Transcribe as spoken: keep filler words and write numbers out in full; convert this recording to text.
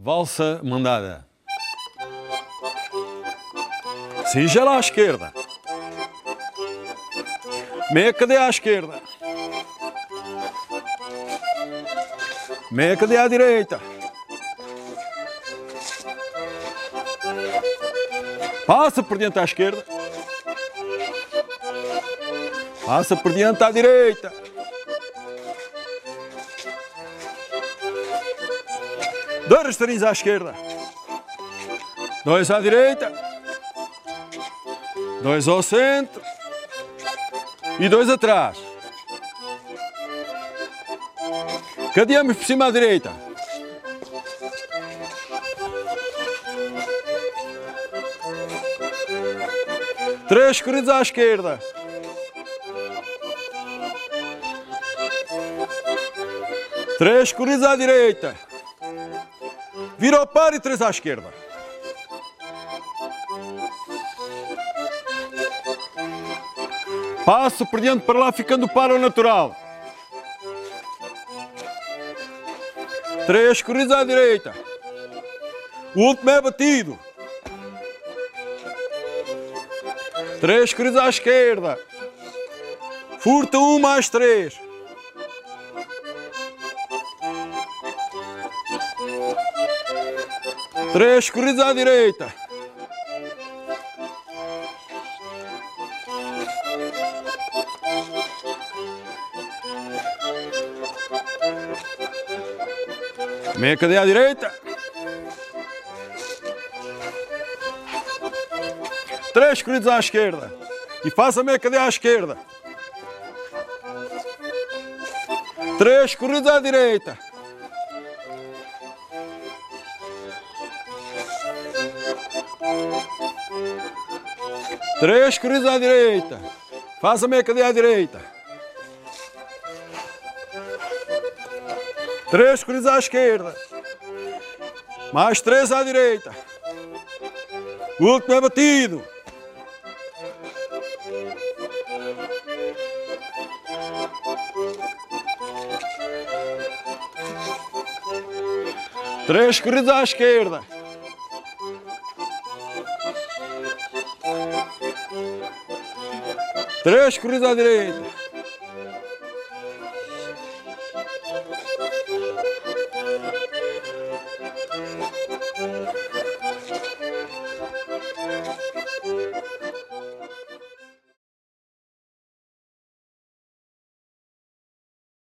Valsa mandada. Singela à esquerda. Meia cadeia à esquerda. Meia cadeia à direita. Passa por diante à esquerda. Passa por diante à direita. Dois rasteirinhos à esquerda. Dois à direita. Dois ao centro. E dois atrás. Cadeamos por cima à direita. Três corridos à esquerda. Três corridos à direita. Vira ao par e três à esquerda. Passo por diante para lá, ficando o par ao natural. Três corridos à direita. O último é batido. Três corridos à esquerda. Furta um mais três. Três corridos à direita. Meia cadeia à direita. Três corridos à esquerda. E faça meia cadeia à esquerda. Três corridos à direita. Três corridos à direita. Faça meia cadeia à direita. Três corridos à esquerda. Mais três à direita. O último é batido. Três corridos à esquerda. Três corridos à direita.